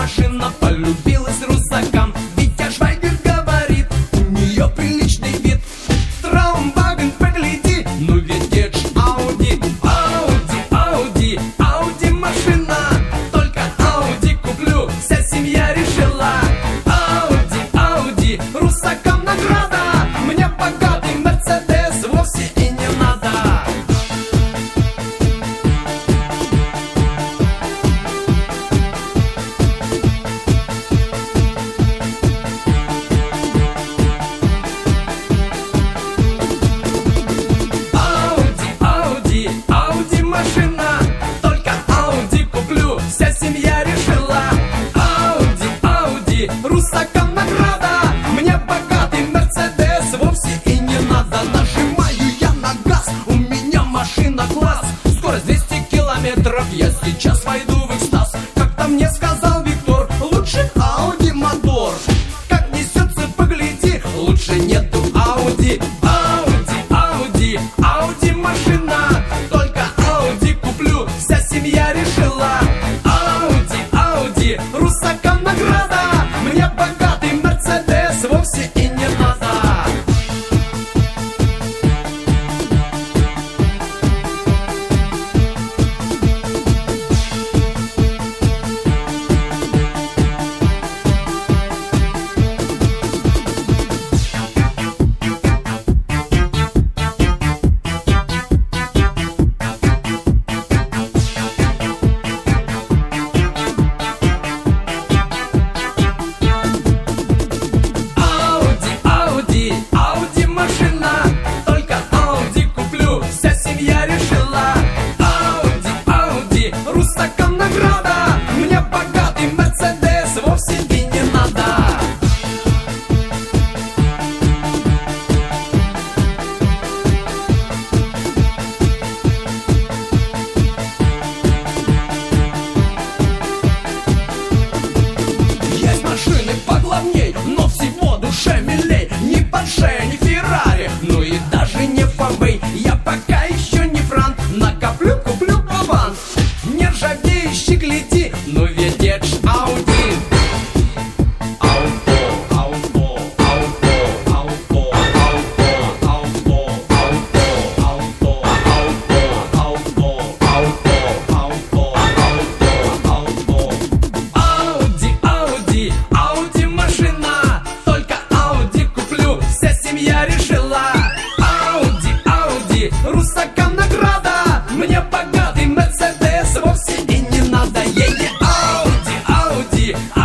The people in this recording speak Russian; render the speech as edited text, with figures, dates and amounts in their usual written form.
машина полюбилась русакам. Витя Швайгер говорит, у нее приличный вид. Траумваген, погляди, ну ведь это ж Ауди. Ауди, Ауди, Ауди машина. Только Ауди куплю, вся семья решила. Ауди, Ауди, русакам награда. Мне богатый Мерседес вовсе и не надо. Машина, только Ауди куплю, вся семья решила. Ауди, Ауди, русакам награда. Мне богатый Мерседес вовсе и не надо. Нажимаю я на газ, у меня машина класс. Скорость 200 километров, я сейчас войду в экстаз. Как-то мне сказал Виктор, лучше Ауди мотор. Как несется, погляди, лучше нету Ауди. Ауди, Ауди, Ауди машина. Вся семья решила. Ауди, Ауди, русакам награда. Мне богатый Мерседес вовсе и не надо. Я решила. Ауди, Ауди, русакам награда. Мне богатый Мерседес вовсе и не надо. Есть машины поглавней, но всего душе милей. Ни Порше, ни Феррари, ну и даже не Фабей. Я пока еще не франт, накоплю, куплю аванс. Не ржавеющий, гляди, ну ведь это ж Ауди. Ауто, ауто, ауто, ауто, ауто, ауто, ауто, ауто, ауто, ауто, ауто. Ауди, Ауди, Ауди машина. Только Ауди куплю, вся семья решила. Ауди, Ауди, русакам награда. Мне богатый Мерседес вовсе и не надо. Ауди, Ауди,